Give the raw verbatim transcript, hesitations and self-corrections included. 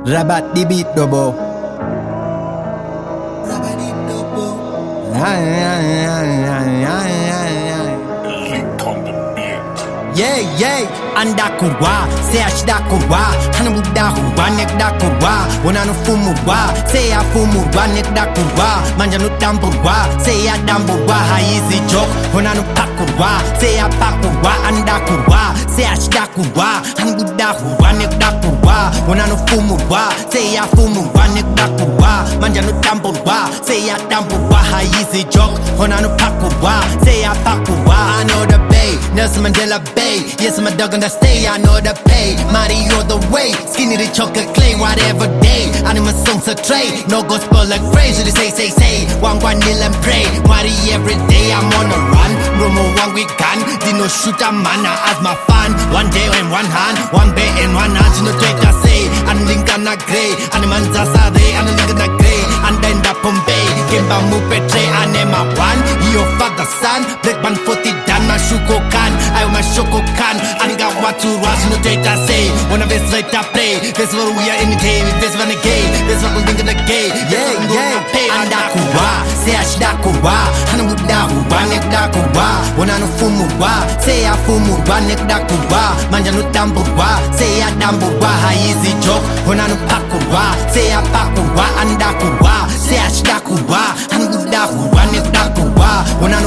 Rabat the beat double. Rabat the double. Yeah, yeah, andakurwa, say ashdakurwa, hanabudahuwa, nekdakurwa, wananu fumurwa, say afumurwa, nekdakurwa, manjanu damburwa, say adamburwa, haizi jok, wananu pakurwa, say apakurwa, andakurwa, say ashdakurwa, hanabudahuwa, nekdakurwa, wananu fumurwa, say afumurwa, nekdakurwa, manjanu damburwa, say adamburwa, haizi jok, wananu pakurwa, say apakurwa. I know the bay, Nelson Mandela Bay. Yes, I'm a dog on the stay, I know the pay. Mario the way, skinny the chocolate clay, whatever day. Animal songs a tray, no gospel like phrase. So they say, say, say, one, one, kneel and pray. Party every day, I'm on a run. Romo one week can, dino shoot a man as my fan. One day in one hand, one bay in one hand. You know, take a say, and link on a grey. Animals are say, and link on a grey. And then the Bombay, Kimba Mupetre, and Emma one. Your father son, black man forty done, my shuko can. I my shoko can. And got what to rush, no data say. One of this like that play. This is what we are in the game, this one the game. This is what we think in the game. Yeah, yeah. And Dakuwa, say Ashdakuwa. Hanabudahuwa, Nekdakuwa. Wananu fumurwa, say Afumurwa, Nekdakuwa. Manjanu damburwa, say Adamburwa. Haizi jok, wananu pakurwa, say Apakurwa, Andakuwa. Say Ashdakuwa, Hanabudahuwa, Nekdakuwa. Wananu